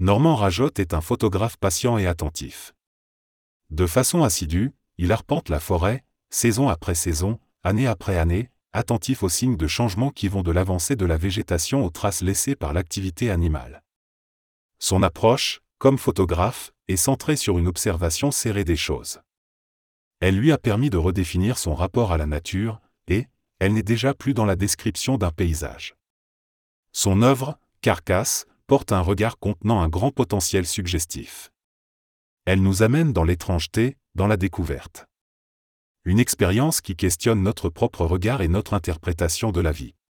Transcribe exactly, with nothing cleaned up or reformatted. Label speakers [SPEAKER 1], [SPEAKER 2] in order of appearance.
[SPEAKER 1] Normand Rajotte est un photographe patient et attentif. De façon assidue, il arpente la forêt, saison après saison, année après année, attentif aux signes de changement qui vont de l'avancée de la végétation aux traces laissées par l'activité animale. Son approche, comme photographe, est centrée sur une observation serrée des choses. Elle lui a permis de redéfinir son rapport à la nature, et, elle n'est déjà plus dans la description d'un paysage. Son œuvre, Carcasse, porte un regard contenant un grand potentiel suggestif. Elle nous amène dans l'étrangeté, dans la découverte. Une expérience qui questionne notre propre regard et notre interprétation de la vie.